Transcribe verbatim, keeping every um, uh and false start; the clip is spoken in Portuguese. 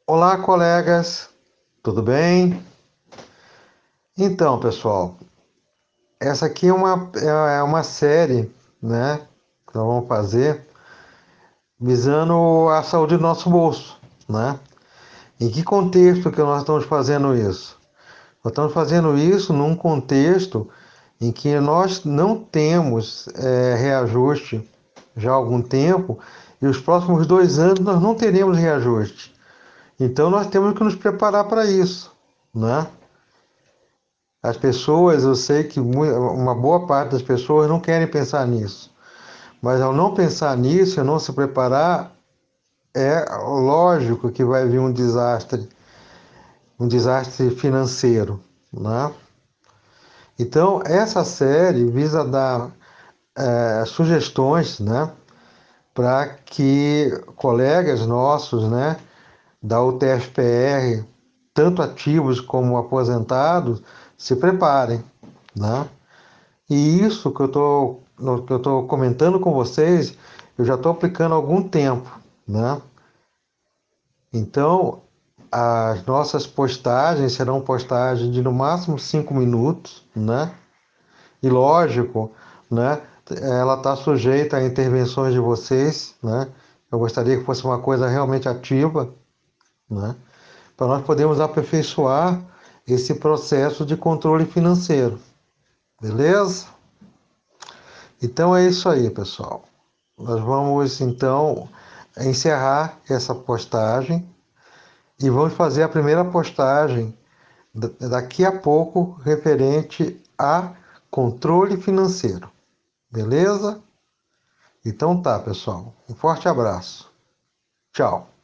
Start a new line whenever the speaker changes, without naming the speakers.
Olá, colegas, tudo bem? Então, pessoal, essa aqui é uma, é é uma série, né, que nós vamos fazer visando a saúde do nosso bolso, né? Em que contexto que nós estamos fazendo isso? Nós estamos fazendo isso num contexto em que nós não temos é, reajuste já há algum tempo e os próximos dois anos nós não teremos reajuste. Então nós temos que nos preparar para isso, né? As pessoas, eu sei que uma boa parte das pessoas não querem pensar nisso, mas ao não pensar nisso e não se preparar, é lógico que vai vir um desastre, um desastre financeiro, né? Então, essa série visa dar é, sugestões, né, para que colegas nossos, né, da U T F P R, tanto ativos como aposentados, se preparem, né? E isso que eu estou que eu estou comentando com vocês, eu já estou aplicando há algum tempo, né? Então, as nossas postagens serão postagens de no máximo cinco minutos, né? E lógico, né? Ela está sujeita a intervenções de vocês, né? Eu gostaria que fosse uma coisa realmente ativa, né? Para nós podermos aperfeiçoar esse processo de controle financeiro, beleza? Então é isso aí, pessoal. Nós vamos então encerrar essa postagem e vamos fazer a primeira postagem daqui a pouco referente a controle financeiro. Beleza? Então tá, pessoal. Um forte abraço. Tchau.